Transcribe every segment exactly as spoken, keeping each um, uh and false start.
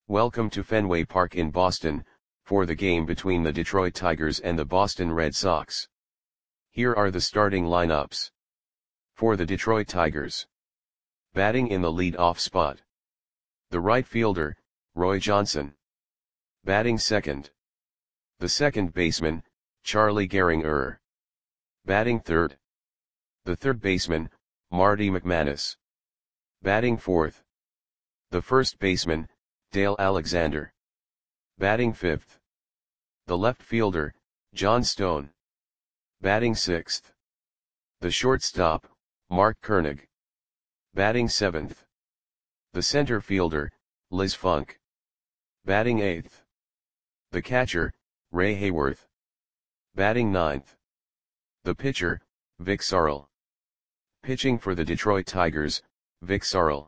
Welcome to Fenway Park in Boston, for the game between the Detroit Tigers and the Boston Red Sox. Here are the starting lineups. For the Detroit Tigers. Batting in the lead-off spot. The right fielder, Roy Johnson. Batting second. The second baseman, Charlie Gehringer. Batting third. The third baseman, Marty McManus. Batting fourth. The first baseman, Dale Alexander. Batting fifth. The left fielder, John Stone. Batting sixth. The shortstop, Mark Koenig. Batting seventh. The center fielder, Liz Funk. Batting eighth. The catcher, Ray Hayworth. Batting ninth. The pitcher, Vic Sarl. Pitching for the Detroit Tigers, Vic Sarl.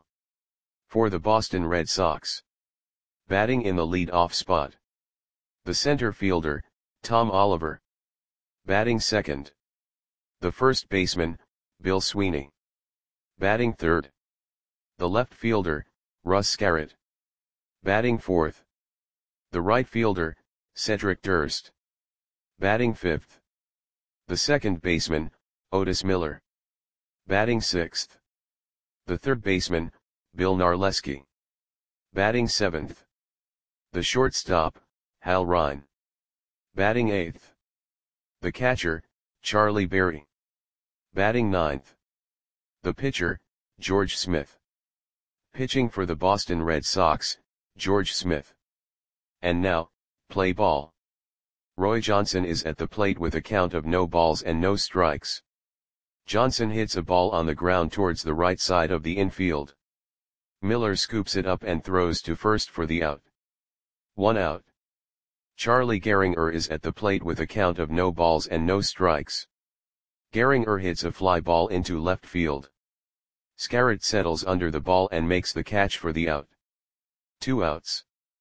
For the Boston Red Sox. Batting in the lead-off spot. The center fielder, Tom Oliver. Batting second. The first baseman, Bill Sweeney. Batting third. The left fielder, Russ Scarrett. Batting fourth. The right fielder, Cedric Durst. Batting fifth. The second baseman, Otis Miller. Batting sixth. The third baseman, Bill Narleski. Batting seventh. The shortstop, Hal Ryan. Batting eighth. The catcher, Charlie Berry. Batting ninth. The pitcher, George Smith. Pitching for the Boston Red Sox, George Smith. And now, play ball. Roy Johnson is at the plate with a count of no balls and no strikes. Johnson hits a ball on the ground towards the right side of the infield. Miller scoops it up and throws to first for the out. One out. Charlie Gehringer is at the plate with a count of no balls and no strikes. Gehringer hits a fly ball into left field. Scarrett settles under the ball and makes the catch for the out. Two outs.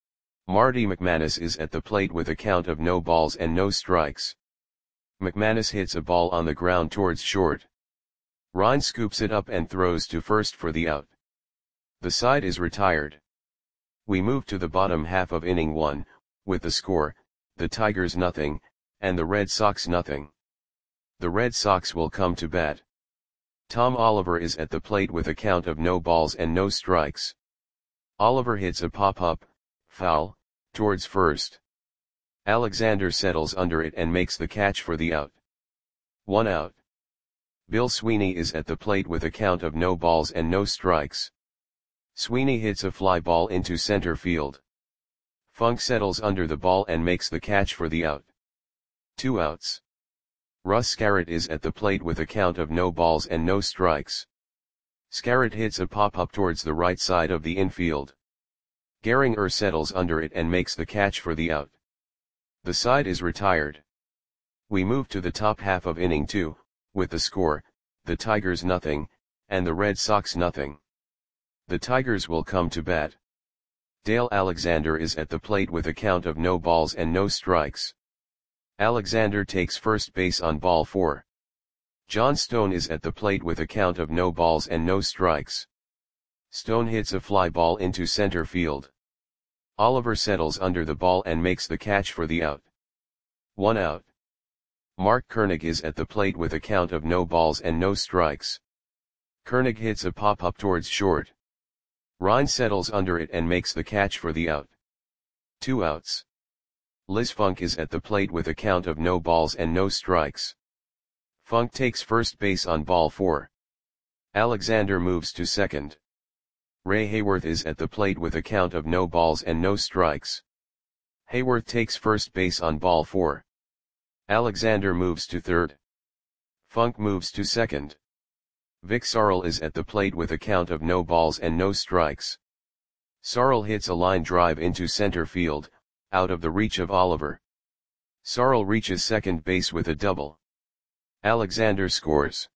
Marty McManus is at the plate with a count of no balls and no strikes. McManus hits a ball on the ground towards short. Ryan scoops it up and throws to first for the out. The side is retired. We move to the bottom half of inning one, with the score, the Tigers nothing, and the Red Sox nothing. The Red Sox will come to bat. Tom Oliver is at the plate with a count of no balls and no strikes. Oliver hits a pop-up, foul, towards first. Alexander settles under it and makes the catch for the out. One out. Bill Sweeney is at the plate with a count of no balls and no strikes. Sweeney hits a fly ball into center field. Funk settles under the ball and makes the catch for the out. Two outs. Russ Scarrett is at the plate with a count of no balls and no strikes. Scarrett hits a pop-up towards the right side of the infield. Gehringer settles under it and makes the catch for the out. The side is retired. We move to the top half of inning two, with the score, the Tigers nothing, and the Red Sox nothing. The Tigers will come to bat. Dale Alexander is at the plate with a count of no balls and no strikes. Alexander takes first base on ball four. John Stone is at the plate with a count of no balls and no strikes. Stone hits a fly ball into center field. Oliver settles under the ball and makes the catch for the out. One out. Mark Koenig is at the plate with a count of no balls and no strikes. Koenig hits a pop-up towards short. Ryan settles under it and makes the catch for the out. Two outs. Liz Funk is at the plate with a count of no balls and no strikes. Funk takes first base on ball four. Alexander moves to second. Ray Hayworth is at the plate with a count of no balls and no strikes. Hayworth takes first base on ball four. Alexander moves to third. Funk moves to second. Vic Sarl is at the plate with a count of no balls and no strikes. Sarl hits a line drive into center field, out of the reach of Oliver. Sarl reaches second base with a double. Alexander scores.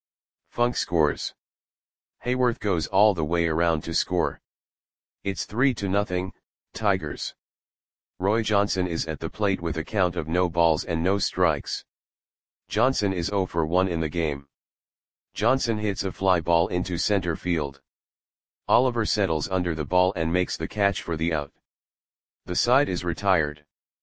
Funk scores. Hayworth goes all the way around to score. It's three to nothing, Tigers. Roy Johnson is at the plate with a count of no balls and no strikes. Johnson is zero for one in the game. Johnson hits a fly ball into center field. Oliver settles under the ball and makes the catch for the out. The side is retired.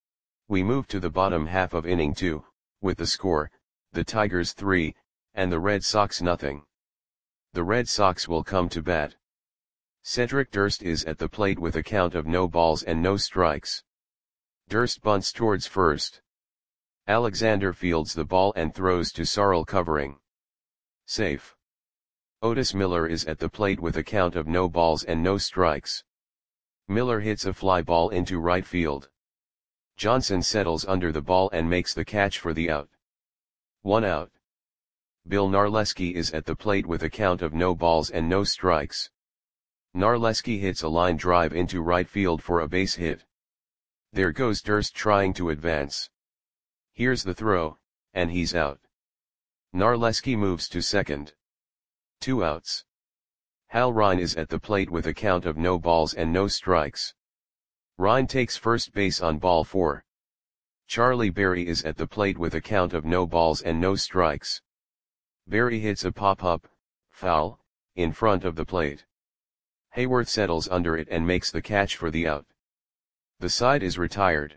We move to the bottom half of inning two, with the score, the Tigers three, and the Red Sox nothing. The Red Sox will come to bat. Cedric Durst is at the plate with a count of no balls and no strikes. Durst bunts towards first. Alexander fields the ball and throws to Sarl covering. Safe. Otis Miller is at the plate with a count of no balls and no strikes. Miller hits a fly ball into right field. Johnson settles under the ball and makes the catch for the out. One out. Bill Narleski is at the plate with a count of no balls and no strikes. Narleski hits a line drive into right field for a base hit. There goes Durst trying to advance. Here's the throw, and he's out. Narleski moves to second. Two outs. Hal Rine is at the plate with a count of no balls and no strikes. Rine takes first base on ball four. Charlie Berry is at the plate with a count of no balls and no strikes. Berry hits a pop-up, foul, in front of the plate. Hayworth settles under it and makes the catch for the out. The side is retired.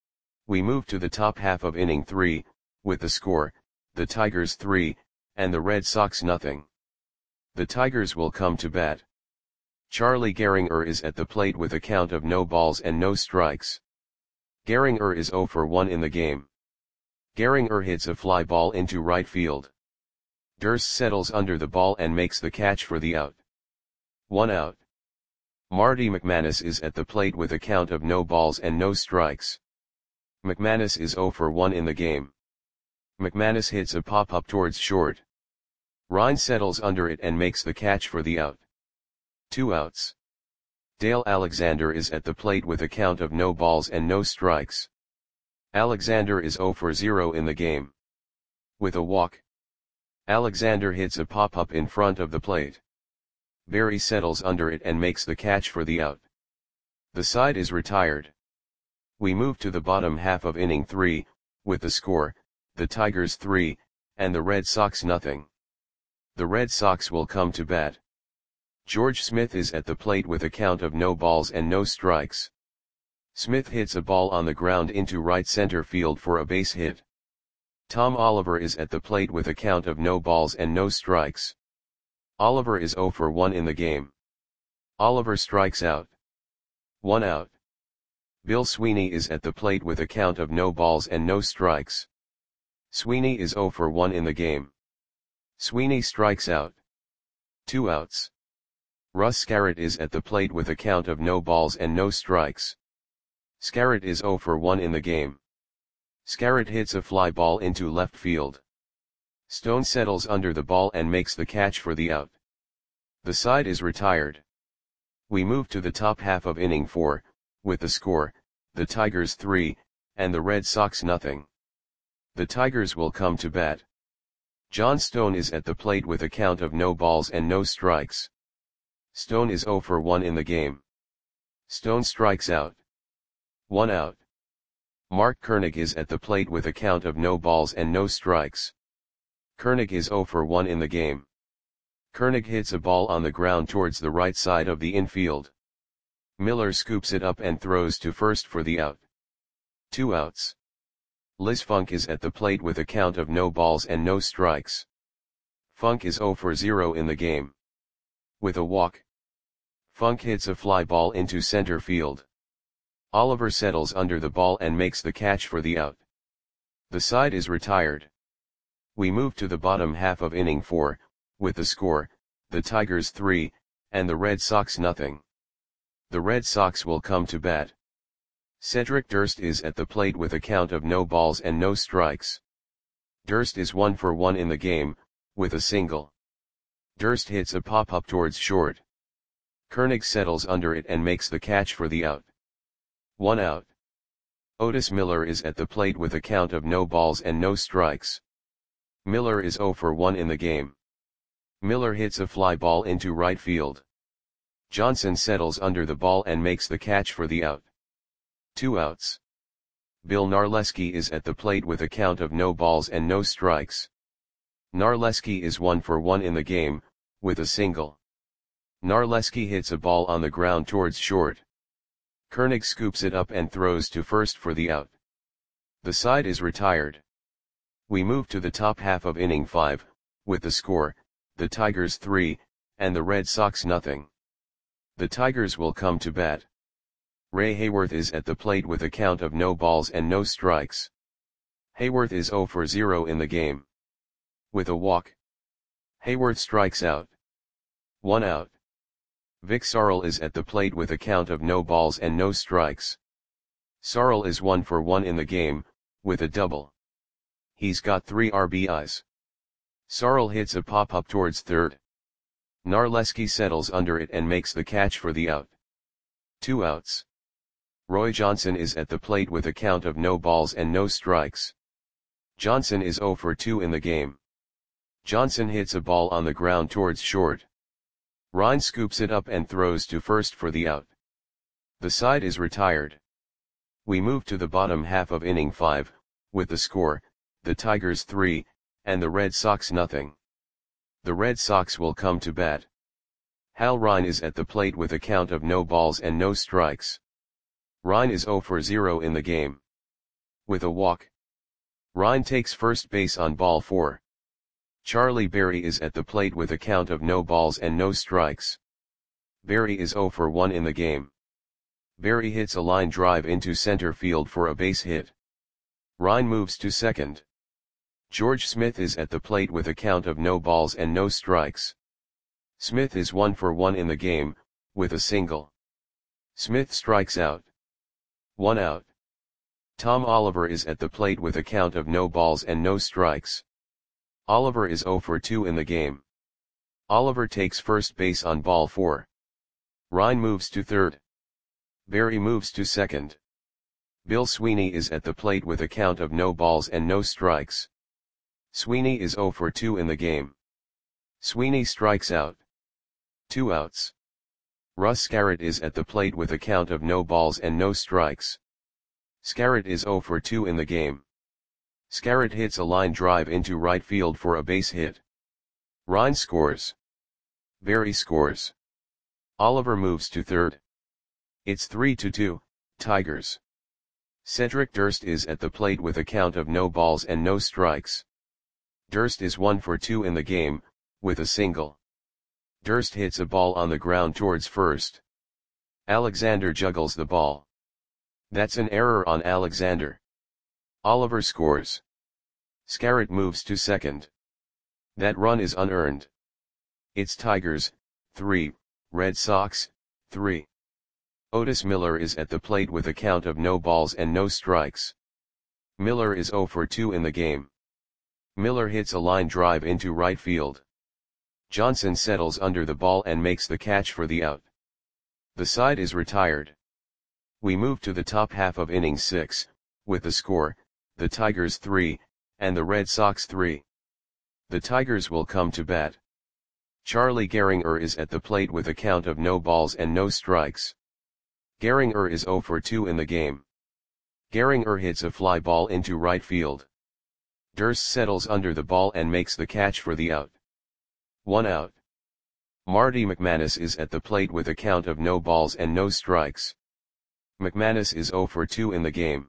We move to the top half of inning three, with the score, the Tigers three, and the Red Sox nothing. The Tigers will come to bat. Charlie Gehringer is at the plate with a count of no balls and no strikes. Gehringer is zero for one in the game. Gehringer hits a fly ball into right field. Durst settles under the ball and makes the catch for the out. One out. Marty McManus is at the plate with a count of no balls and no strikes. McManus is zero for one in the game. McManus hits a pop-up towards short. Rine settles under it and makes the catch for the out. Two outs. Dale Alexander is at the plate with a count of no balls and no strikes. Alexander is zero for zero in the game. With a walk. Alexander hits a pop-up in front of the plate. Berry settles under it and makes the catch for the out. The side is retired. We move to the bottom half of inning three, with the score, the Tigers three, and the Red Sox nothing. The Red Sox will come to bat. George Smith is at the plate with a count of no balls and no strikes. Smith hits a ball on the ground into right center field for a base hit. Tom Oliver is at the plate with a count of no balls and no strikes. Oliver is zero for one in the game. Oliver strikes out. One out. Bill Sweeney is at the plate with a count of no balls and no strikes. Sweeney is zero for one in the game. Sweeney strikes out. Two outs. Russ Scarrett is at the plate with a count of no balls and no strikes. Scarrett is zero for one in the game. Scarrett hits a fly ball into left field. Stone settles under the ball and makes the catch for the out. The side is retired. We move to the top half of inning four, with the score, the Tigers three, and the Red Sox nothing. The Tigers will come to bat. John Stone is at the plate with a count of no balls and no strikes. Stone is zero for one in the game. Stone strikes out. One out. Mark Koenig is at the plate with a count of no balls and no strikes. Koenig is zero for one in the game. Koenig hits a ball on the ground towards the right side of the infield. Miller scoops it up and throws to first for the out. Two outs. Liz Funk is at the plate with a count of no balls and no strikes. Funk is zero for zero in the game. With a walk. Funk hits a fly ball into center field. Oliver settles under the ball and makes the catch for the out. The side is retired. We move to the bottom half of inning four, with the score, the Tigers three, and the Red Sox nothing. The Red Sox will come to bat. Cedric Durst is at the plate with a count of no balls and no strikes. Durst is one for one in the game, with a single. Durst hits a pop-up towards short. Koenig settles under it and makes the catch for the out. One out. Otis Miller is at the plate with a count of no balls and no strikes. Miller is zero for one in the game. Miller hits a fly ball into right field. Johnson settles under the ball and makes the catch for the out. Two outs. Bill Narleski is at the plate with a count of no balls and no strikes. Narleski is one for one in the game, with a single. Narleski hits a ball on the ground towards short. Koenig scoops it up and throws to first for the out. The side is retired. We move to the top half of inning five, with the score, the Tigers three, and the Red Sox nothing. The Tigers will come to bat. Ray Hayworth is at the plate with a count of no balls and no strikes. Hayworth is zero for zero in the game. With a walk. Hayworth strikes out. One out. Vic Sarl is at the plate with a count of no balls and no strikes. Sarl is one for one in the game, with a double. He's got three R B Is. Sarl hits a pop-up towards third. Narleski settles under it and makes the catch for the out. Two outs. Roy Johnson is at the plate with a count of no balls and no strikes. Johnson is zero for two in the game. Johnson hits a ball on the ground towards short. Ryan scoops it up and throws to first for the out. The side is retired. We move to the bottom half of inning five, with the score, the Tigers three, and the Red Sox nothing. The Red Sox will come to bat. Hal Ryan is at the plate with a count of no balls and no strikes. Ryan is zero for zero in the game. With a walk. Ryan takes first base on ball four. Charlie Berry is at the plate with a count of no balls and no strikes. Berry is zero for one in the game. Berry hits a line drive into center field for a base hit. Ryan moves to second. George Smith is at the plate with a count of no balls and no strikes. Smith is one for one in the game, with a single. Smith strikes out. One out. Tom Oliver is at the plate with a count of no balls and no strikes. Oliver is zero for two in the game. Oliver takes first base on ball four. Ryan moves to third. Berry moves to second. Bill Sweeney is at the plate with a count of no balls and no strikes. Sweeney is zero for two in the game. Sweeney strikes out. Two outs. Russ Scarrett is at the plate with a count of no balls and no strikes. Scarrett is zero for two in the game. Scarrett hits a line drive into right field for a base hit. Ryan scores. Berry scores. Oliver moves to third. It's three to two, Tigers. Cedric Durst is at the plate with a count of no balls and no strikes. Durst is one for two in the game, with a single. Durst hits a ball on the ground towards first. Alexander juggles the ball. That's an error on Alexander. Oliver scores. Scarrett moves to second. That run is unearned. It's Tigers, three, Red Sox, three. Otis Miller is at the plate with a count of no balls and no strikes. Miller is zero for two in the game. Miller hits a line drive into right field. Johnson settles under the ball and makes the catch for the out. The side is retired. We move to the top half of inning six, with the score, the Tigers three, and the Red Sox three. The Tigers will come to bat. Charlie Gehringer is at the plate with a count of no balls and no strikes. Gehringer is zero for two in the game. Gehringer hits a fly ball into right field. Durst settles under the ball and makes the catch for the out. One out. Marty McManus is at the plate with a count of no balls and no strikes. McManus is zero for two in the game.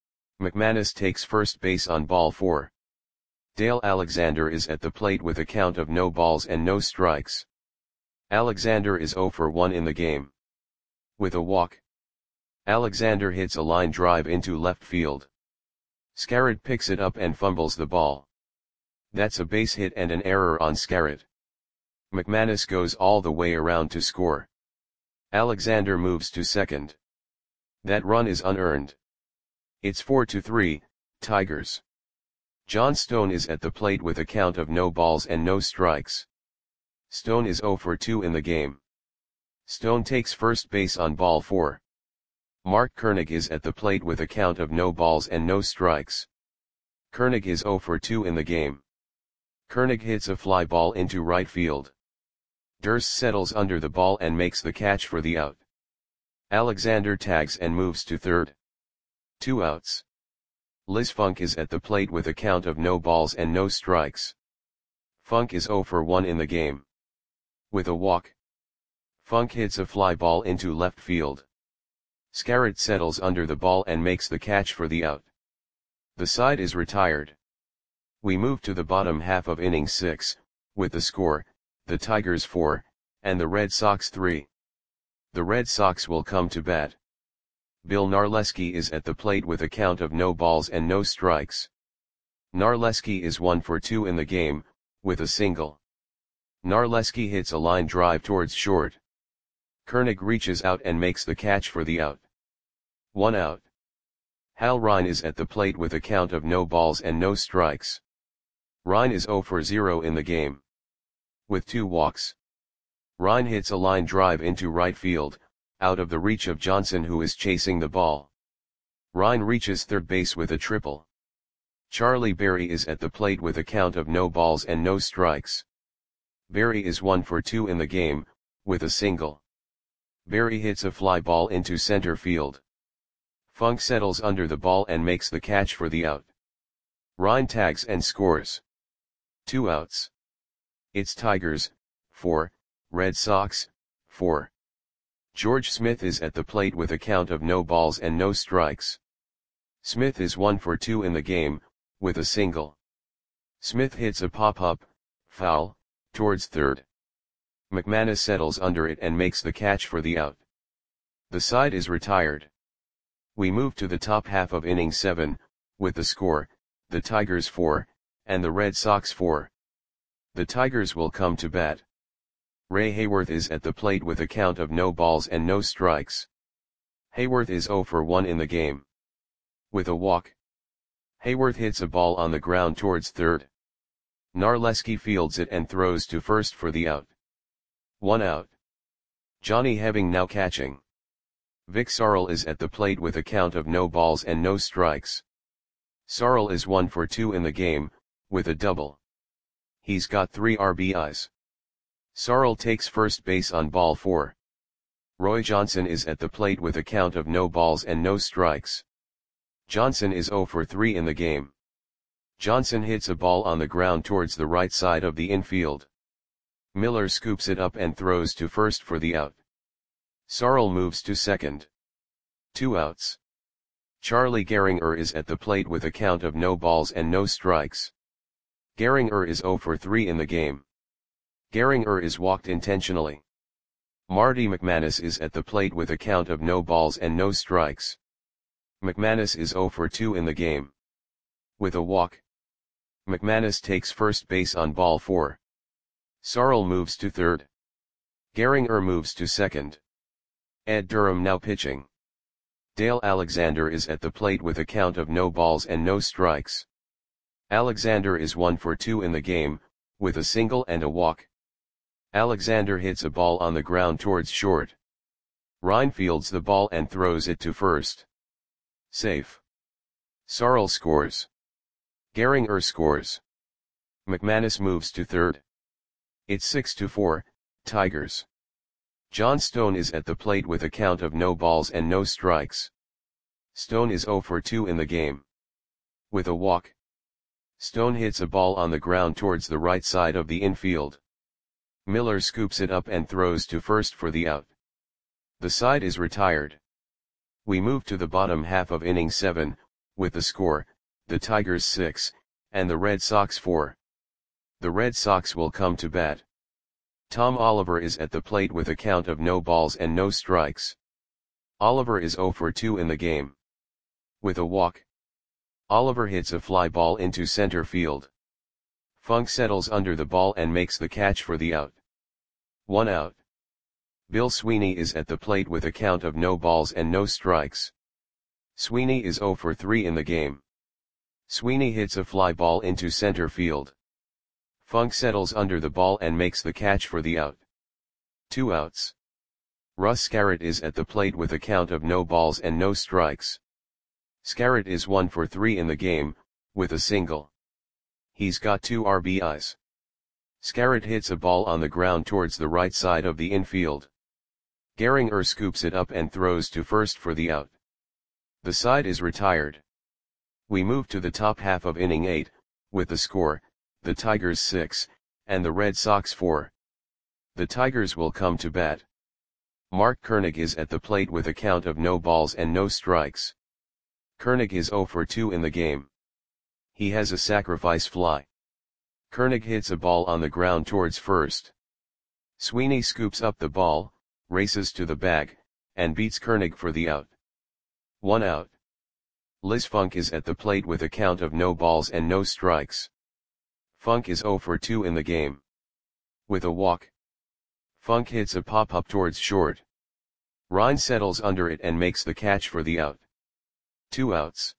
McManus takes first base on ball four. Dale Alexander is at the plate with a count of no balls and no strikes. Alexander is zero for one in the game. With a walk. Alexander hits a line drive into left field. Scarrett picks it up and fumbles the ball. That's a base hit and an error on Scarrett. McManus goes all the way around to score. Alexander moves to second. That run is unearned. It's four to three, Tigers. John Stone is at the plate with a count of no balls and no strikes. Stone is zero for two in the game. Stone takes first base on ball four. Mark Koenig is at the plate with a count of no balls and no strikes. Koenig is zero for two in the game. Koenig hits a fly ball into right field. Durst settles under the ball and makes the catch for the out. Alexander tags and moves to third. Two outs. Liz Funk is at the plate with a count of no balls and no strikes. Funk is zero for one in the game. With a walk. Funk hits a fly ball into left field. Scarrett settles under the ball and makes the catch for the out. The side is retired. We move to the bottom half of inning six, with the score, the Tigers four, and the Red Sox three. The Red Sox will come to bat. Bill Narleski is at the plate with a count of no balls and no strikes. Narleski is one for two in the game, with a single. Narleski hits a line drive towards short. Koenig reaches out and makes the catch for the out. One out. Hal Rine is at the plate with a count of no balls and no strikes. Rine is zero for zero in the game. With two walks. Rine hits a line drive into right field, out of the reach of Johnson, who is chasing the ball. Rine reaches third base with a triple. Charlie Berry is at the plate with a count of no balls and no strikes. Berry is one for two in the game, with a single. Berry hits a fly ball into center field. Funk settles under the ball and makes the catch for the out. Rine tags and scores. Two outs. It's Tigers, four, Red Sox, four. George Smith is at the plate with a count of no balls and no strikes. Smith is one for two in the game, with a single. Smith hits a pop-up, foul, towards third. McManus settles under it and makes the catch for the out. The side is retired. We move to the top half of inning seven, with the score, the Tigers four, and the Red Sox four. The Tigers will come to bat. Ray Hayworth is at the plate with a count of no balls and no strikes. Hayworth is zero for one in the game. With a walk. Hayworth hits a ball on the ground towards third. Narleski fields it and throws to first for the out. One out. Johnny Heving now catching. Vic Sarl is at the plate with a count of no balls and no strikes. Sarl is one for two in the game, with a double. He's got three R B Is. Sarl takes first base on ball four. Roy Johnson is at the plate with a count of no balls and no strikes. Johnson is zero for three in the game. Johnson hits a ball on the ground towards the right side of the infield. Miller scoops it up and throws to first for the out. Sarl moves to second. Two outs. Charlie Gehringer is at the plate with a count of no balls and no strikes. Gehringer is zero for three in the game. Gehringer is walked intentionally. Marty McManus is at the plate with a count of no balls and no strikes. McManus is zero for two in the game. With a walk. McManus takes first base on ball four. Sarl moves to third. Gehringer moves to second. Ed Durham now pitching. Dale Alexander is at the plate with a count of no balls and no strikes. Alexander is one for two in the game, with a single and a walk. Alexander hits a ball on the ground towards short. Rine fields the ball and throws it to first. Safe. Sarl scores. Gehringer scores. McManus moves to third. It's six to four, Tigers. John Stone is at the plate with a count of no balls and no strikes. Stone is zero for two in the game. With a walk. Stone hits a ball on the ground towards the right side of the infield. Miller scoops it up and throws to first for the out. The side is retired. We move to the bottom half of inning seven, with the score, the Tigers six, and the Red Sox four. The Red Sox will come to bat. Tom Oliver is at the plate with a count of no balls and no strikes. Oliver is zero for two in the game. With a walk. Oliver hits a fly ball into center field. Funk settles under the ball and makes the catch for the out. One out. Bill Sweeney is at the plate with a count of no balls and no strikes. Sweeney is zero for three in the game. Sweeney hits a fly ball into center field. Funk settles under the ball and makes the catch for the out. Two outs. Russ Scarrett is at the plate with a count of no balls and no strikes. Scarrett is one for three in the game, with a single. He's got two R B Is. Scarrett hits a ball on the ground towards the right side of the infield. Gehringer scoops it up and throws to first for the out. The side is retired. We move to the top half of inning eight, with the score, the Tigers six, and the Red Sox four. The Tigers will come to bat. Mark Koenig is at the plate with a count of no balls and no strikes. Koenig is zero for two in the game. He has a sacrifice fly. Koenig hits a ball on the ground towards first. Sweeney scoops up the ball, races to the bag, and beats Koenig for the out. One out. Liz Funk is at the plate with a count of no balls and no strikes. Funk is zero for two in the game. With a walk, Funk hits a pop-up towards short. Ryan settles under it and makes the catch for the out. Two outs.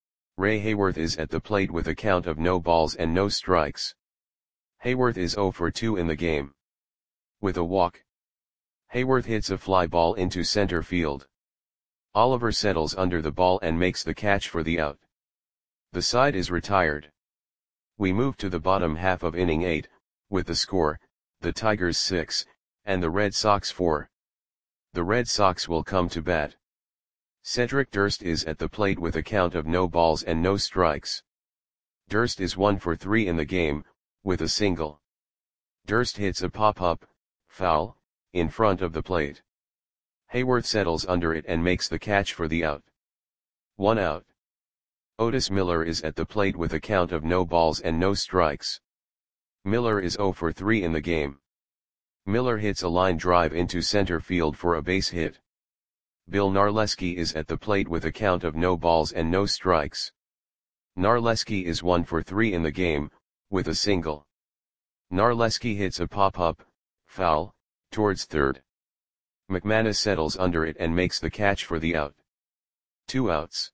Ray Hayworth is at the plate with a count of no balls and no strikes. Hayworth is zero for two in the game. With a walk, Hayworth hits a fly ball into center field. Oliver settles under the ball and makes the catch for the out. The side is retired. We move to the bottom half of inning eight, with the score, the Tigers six, and the Red Sox four. The Red Sox will come to bat. Cedric Durst is at the plate with a count of no balls and no strikes. Durst is one for three in the game, with a single. Durst hits a pop-up, foul, in front of the plate. Hayworth settles under it and makes the catch for the out. One out. Otis Miller is at the plate with a count of no balls and no strikes. Miller is zero for three in the game. Miller hits a line drive into center field for a base hit. Bill Narleski is at the plate with a count of no balls and no strikes. Narleski is one for three in the game, with a single. Narleski hits a pop-up, foul, towards third. McManus settles under it and makes the catch for the out. Two outs.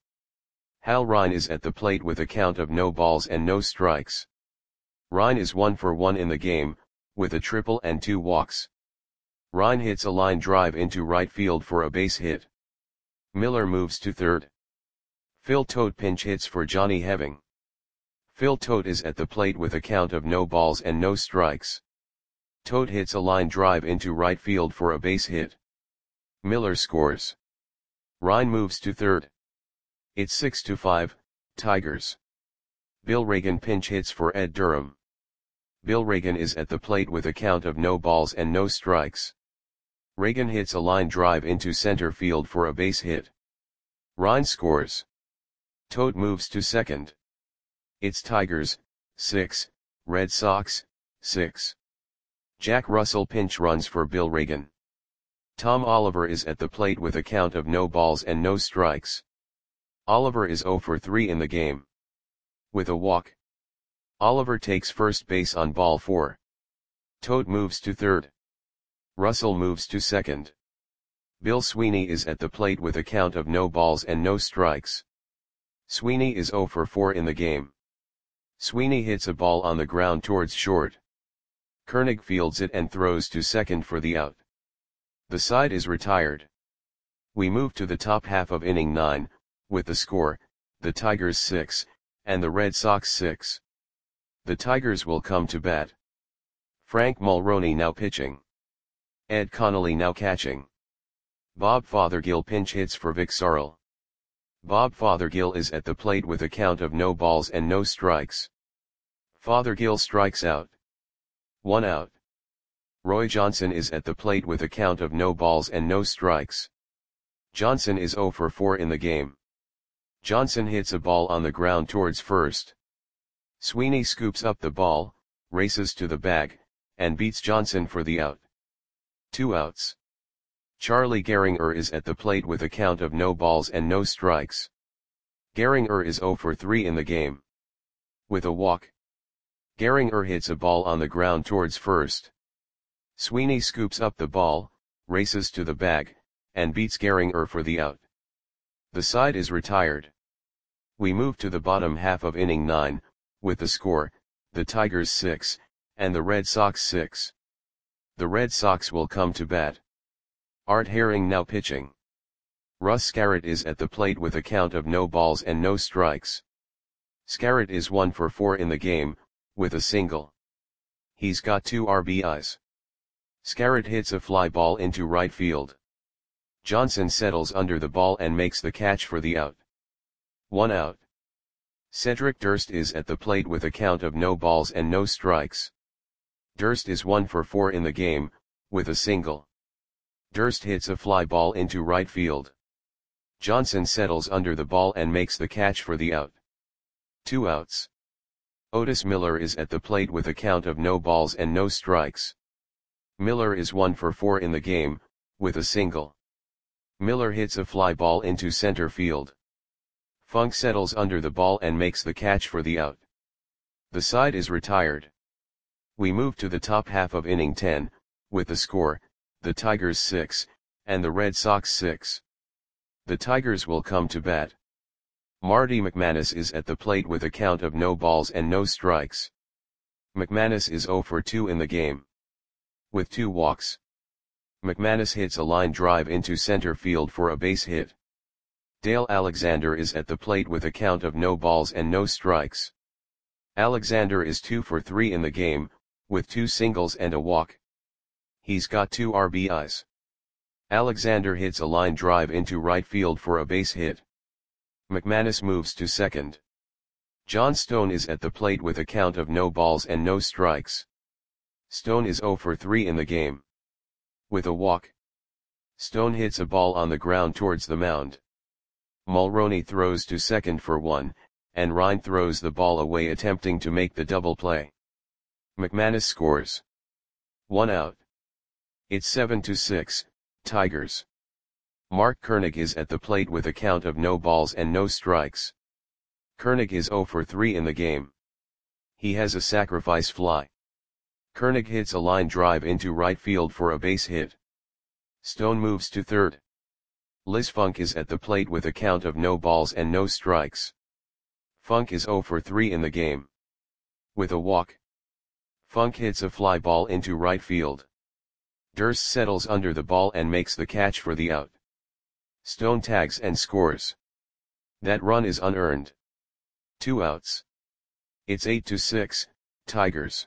Hal Ryan is at the plate with a count of no balls and no strikes. Ryan is one for one in the game, with a triple and two walks. Ryan hits a line drive into right field for a base hit. Miller moves to third. Phil Tote pinch hits for Johnny Heving. Phil Tote is at the plate with a count of no balls and no strikes. Tote hits a line drive into right field for a base hit. Miller scores. Ryan moves to third. It's six to five, Tigers. Bill Reagan pinch hits for Ed Durham. Bill Reagan is at the plate with a count of no balls and no strikes. Reagan hits a line drive into center field for a base hit. Ryan scores. Tote moves to second. It's Tigers, six, Red Sox, six. Jack Russell pinch runs for Bill Reagan. Tom Oliver is at the plate with a count of no balls and no strikes. Oliver is zero for three in the game. With a walk, Oliver takes first base on ball four. Tote moves to third. Russell moves to second. Bill Sweeney is at the plate with a count of no balls and no strikes. Sweeney is zero for four in the game. Sweeney hits a ball on the ground towards short. Koenig fields it and throws to second for the out. The side is retired. We move to the top half of inning nine, with the score, the Tigers six, and the Red Sox six. The Tigers will come to bat. Frank Mulroney now pitching. Ed Connolly now catching. Bob Fothergill pinch hits for Vic Sarl. Bob Fothergill is at the plate with a count of no balls and no strikes. Fothergill strikes out. One out. Roy Johnson is at the plate with a count of no balls and no strikes. Johnson is zero for four in the game. Johnson hits a ball on the ground towards first. Sweeney scoops up the ball, races to the bag, and beats Johnson for the out. Two outs. Charlie Gehringer is at the plate with a count of no balls and no strikes. Gehringer is zero for three in the game. With a walk, Gehringer hits a ball on the ground towards first. Sweeney scoops up the ball, races to the bag, and beats Gehringer for the out. The side is retired. We move to the bottom half of inning nine, with the score, the Tigers six, and the Red Sox six. The Red Sox will come to bat. Art Herring now pitching. Russ Scarrett is at the plate with a count of no balls and no strikes. Scarrett is one for four in the game, with a single. He's got two R B Is. Scarrett hits a fly ball into right field. Johnson settles under the ball and makes the catch for the out. One out. Cedric Durst is at the plate with a count of no balls and no strikes. Durst is one for four in the game, with a single. Durst hits a fly ball into right field. Johnson settles under the ball and makes the catch for the out. Two outs. Otis Miller is at the plate with a count of no balls and no strikes. Miller is one for four in the game, with a single. Miller hits a fly ball into center field. Funk settles under the ball and makes the catch for the out. The side is retired. We move to the top half of inning ten, with the score, the Tigers six, and the Red Sox six. The Tigers will come to bat. Marty McManus is at the plate with a count of no balls and no strikes. McManus is zero for two in the game. With two walks. McManus hits a line drive into center field for a base hit. Dale Alexander is at the plate with a count of no balls and no strikes. Alexander is two for three in the game, with two singles and a walk. He's got two R B Is. Alexander hits a line drive into right field for a base hit. McManus moves to second. John Stone is at the plate with a count of no balls and no strikes. Stone is zero for three in the game. With a walk. Stone hits a ball on the ground towards the mound. Mulroney throws to second for one, and Ryan throws the ball away attempting to make the double play. McManus scores. One out. It's seven to six, Tigers. Mark Koenig is at the plate with a count of no balls and no strikes. Koenig is zero for three in the game. He has a sacrifice fly. Koenig hits a line drive into right field for a base hit. Stone moves to third. Liz Funk is at the plate with a count of no balls and no strikes. Funk is zero for three in the game. With a walk. Funk hits a fly ball into right field. Durst settles under the ball and makes the catch for the out. Stone tags and scores. That run is unearned. Two outs. It's eight to six, Tigers.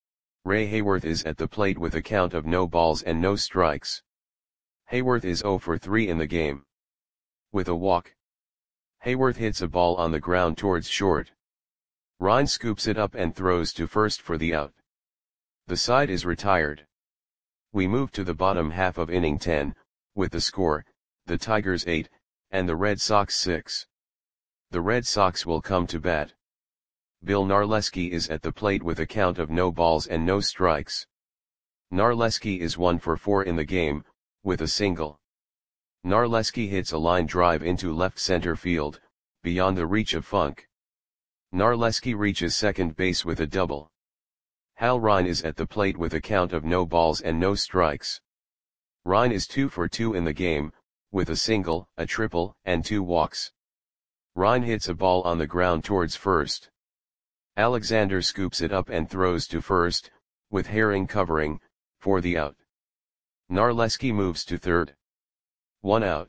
Ray Hayworth is at the plate with a count of no balls and no strikes. Hayworth is zero for three in the game. With a walk. Hayworth hits a ball on the ground towards short. Ryan scoops it up and throws to first for the out. The side is retired. We move to the bottom half of inning ten, with the score, the Tigers eight, and the Red Sox six. The Red Sox will come to bat. Bill Narleski is at the plate with a count of no balls and no strikes. Narleski is one for four in the game, with a single. Narleski hits a line drive into left center field, beyond the reach of Funk. Narleski reaches second base with a double. Hal Ryan is at the plate with a count of no balls and no strikes. Ryan is two for two in the game, with a single, a triple, and two walks. Ryan hits a ball on the ground towards first. Alexander scoops it up and throws to first, with Herring covering, for the out. Narleski moves to third. One out.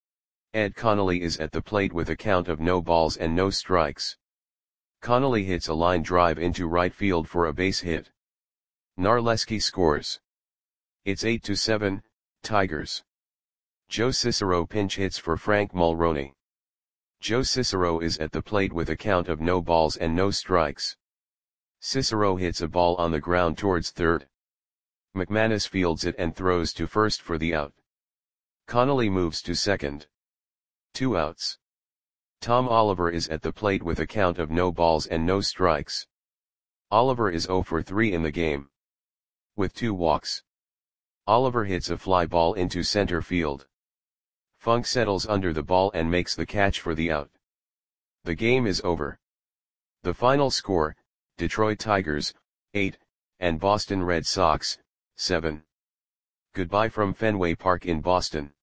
Ed Connolly is at the plate with a count of no balls and no strikes. Connolly hits a line drive into right field for a base hit. Narleski scores. It's eight to seven, Tigers. Joe Cicero pinch hits for Frank Mulroney. Joe Cicero is at the plate with a count of no balls and no strikes. Cicero hits a ball on the ground towards third. McManus fields it and throws to first for the out. Connolly moves to second. Two outs. Tom Oliver is at the plate with a count of no balls and no strikes. Oliver is zero for three in the game. With two walks. Oliver hits a fly ball into center field. Funk settles under the ball and makes the catch for the out. The game is over. The final score, Detroit Tigers, eight, and Boston Red Sox, seven. Goodbye from Fenway Park in Boston.